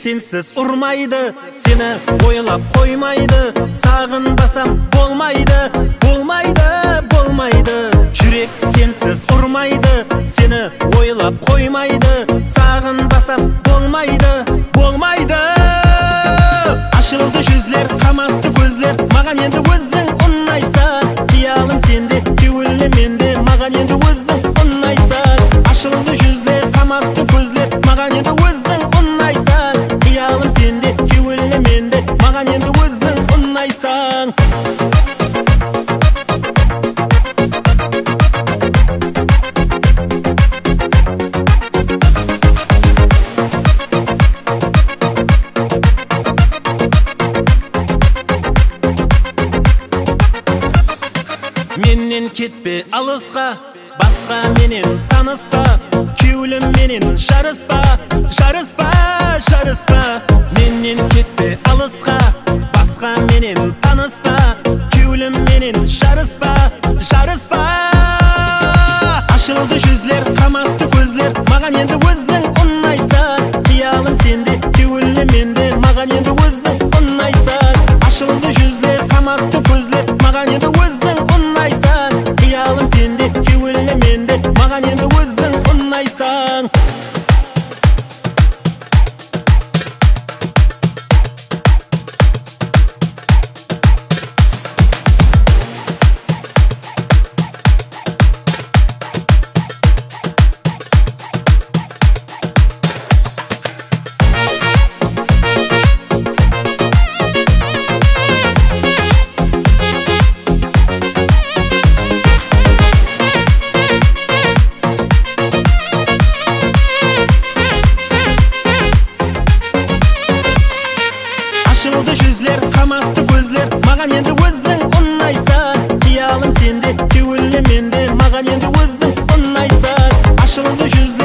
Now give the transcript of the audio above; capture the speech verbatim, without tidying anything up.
сенсіз ұрмайды, сені ойлап қоймайды. Сағынбасам болмайды, болмайды, болмайды. Жүрек сенсіз ұрмайды, сені ойлап қоймайды. Сағынбасам болмайды, болмайды. Ашылды жүзлер, қамасты көзлер, маған енді өзің ұнайсың. Қиялым сенде, кеуілі менде, маған енді өзің ұнайсың. Ашылды жүзлер, қамасты көзлер, маған енді өзің ұнайсың. Қиялым сенде, кеуілі менде, маған енді өзің ұнайсың. Менен кетпе алысқа, басқа менен таныспа. Кеуілім менен жарыспа, жарыспа, жарыспа. Менен кетпе алысқа, басқа менен таныспа. Кеуілім менен жарыспа, жарыспа. Ашылды жүзлер, қамасты көзлер, маған енді өзің ұнайсың. Қиялым сенде, кеуілі менде, маған енді өзің ұнайсың. Ашылды жүзлер, қамасты көзлер, маған енді өзің ұнайсың. Қиялым сенде, кеуілі менде, маған енді өзің ұнайсың. Ашылды жүзлер, қамасты көзлер, маған енді өзің ұнайсың. Қиялым сенде, кеуілі менде, маған енді өзің ұнайсың. Ашылды жүзлер